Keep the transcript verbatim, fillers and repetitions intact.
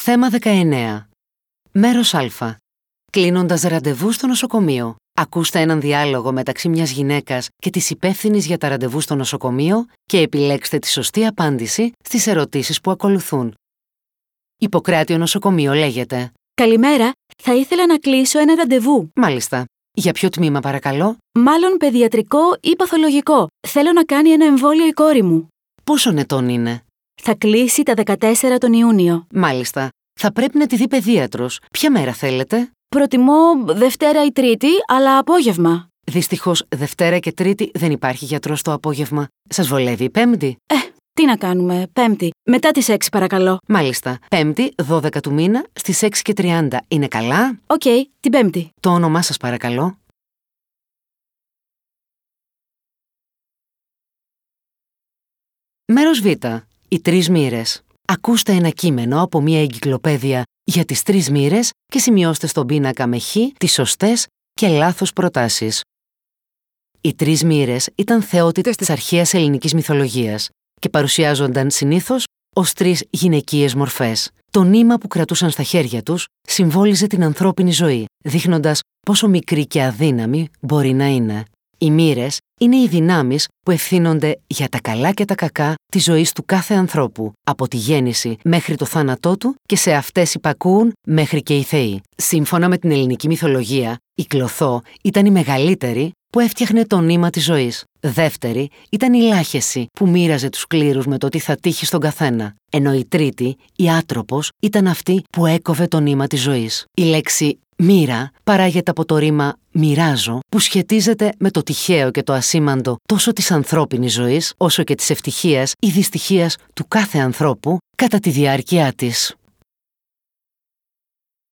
Θέμα δεκαεννέα. Μέρος Α. Κλείνοντας ραντεβού στο νοσοκομείο. Ακούστε έναν διάλογο μεταξύ μιας γυναίκας και της υπεύθυνης για τα ραντεβού στο νοσοκομείο και επιλέξτε τη σωστή απάντηση στις ερωτήσεις που ακολουθούν. Ιπποκράτειο νοσοκομείο λέγεται. Καλημέρα, θα ήθελα να κλείσω ένα ραντεβού. Μάλιστα. Για ποιο τμήμα παρακαλώ? Μάλλον παιδιατρικό ή παθολογικό. Θέλω να κάνει ένα εμβόλιο η κόρη μου. Πόσων ετών είναι? Θα κλείσει τα δεκατέσσερα τον Ιούνιο. Μάλιστα. Θα πρέπει να τη δει παιδίατρος. Ποια μέρα θέλετε? Προτιμώ Δευτέρα ή Τρίτη, αλλά απόγευμα. Δυστυχώς, Δευτέρα και Τρίτη δεν υπάρχει γιατρός το απόγευμα. Σας βολεύει η Πέμπτη? Ε, τι να κάνουμε, Πέμπτη. Μετά τις έξι παρακαλώ. Μάλιστα. Πέμπτη, δώδεκα του μήνα, στις έξι και τριάντα. Είναι καλά? Οκ, okay, την Πέμπτη. Το όνομά σας παρακαλώ. Μέρος Β. Οι τρεις μοίρες. Ακούστε ένα κείμενο από μια εγκυκλοπαίδεια για τις τρεις μοίρες και σημειώστε στον πίνακα με χ τις σωστές και λάθος προτάσεις. Οι τρεις μοίρες ήταν θεότητες της αρχαίας ελληνικής μυθολογίας και παρουσιάζονταν συνήθως ως τρεις γυναικείες μορφές. Το νήμα που κρατούσαν στα χέρια τους συμβόλιζε την ανθρώπινη ζωή, δείχνοντας πόσο μικρή και αδύναμη μπορεί να είναι. Οι μοίρες είναι οι δυνάμεις που ευθύνονται για τα καλά και τα κακά της ζωής του κάθε ανθρώπου, από τη γέννηση μέχρι το θάνατό του, και σε αυτές υπακούουν μέχρι και οι θεοί. Σύμφωνα με την ελληνική μυθολογία, η Κλωθό ήταν η μεγαλύτερη που έφτιαχνε το νήμα της ζωής. Δεύτερη ήταν η Λάχεση που μοίραζε τους κλήρους με το τι θα τύχει στον καθένα. Ενώ η τρίτη, η Άτροπος, ήταν αυτή που έκοβε το νήμα της ζωής. Η λέξη μοίρα παράγεται από το ρήμα μοιράζω, που σχετίζεται με το τυχαίο και το ασήμαντο τόσο της ανθρώπινης ζωής, όσο και της ευτυχίας ή δυστυχίας του κάθε ανθρώπου κατά τη διάρκεια της.